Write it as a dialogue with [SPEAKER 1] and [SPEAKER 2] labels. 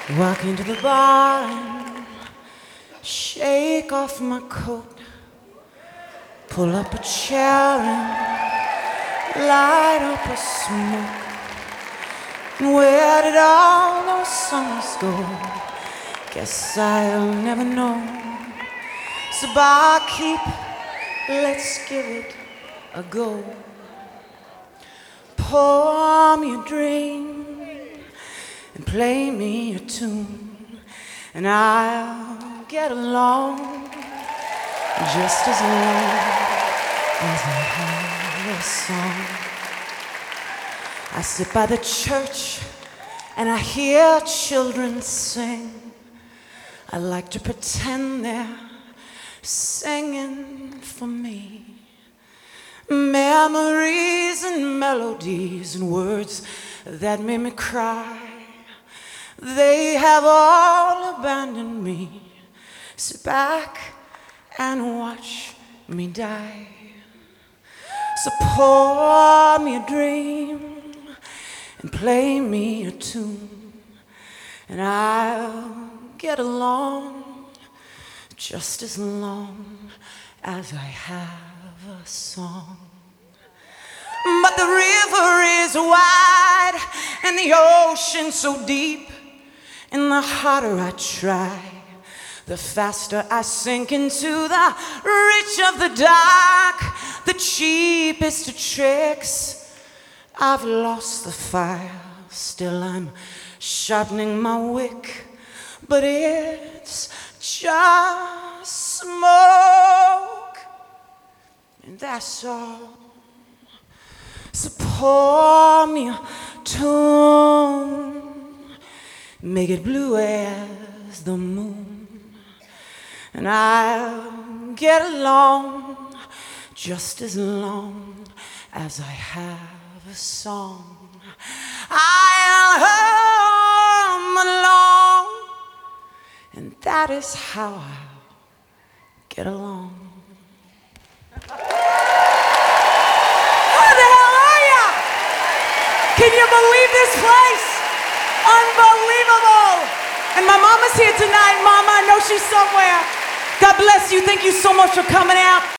[SPEAKER 1] Walk into the barn, shake off my coat, pull up a chair and light up a smoke. And where did all those summers go? Guess I'll never know. So barkeep, let's give it a go. Pour me a drink and play me a tune, and I'll get along just as long as I have a song. I sit by the church and I hear children sing. I like to pretend they're singing for me. Memories and melodies and words that made me cry, they have all abandoned me. Sit back and watch me die. So pour me a dream and play me a tune, and I'll get along just as long as I have a song. But the river is wide and the ocean so deep, and the harder I try, the faster I sink into the reach of the dark. The cheapest of tricks, I've lost the fire. Still I'm sharpening my wick, but it's just smoke, and that's all. So pour me a tune, make it blue as the moon, and I'll get along just as long as I have a song. I'll hum along, and that is how I'll get along. Can you believe this place? Unbelievable. And my mama's here tonight. Mama, I know she's somewhere. God bless you. Thank you so much for coming out.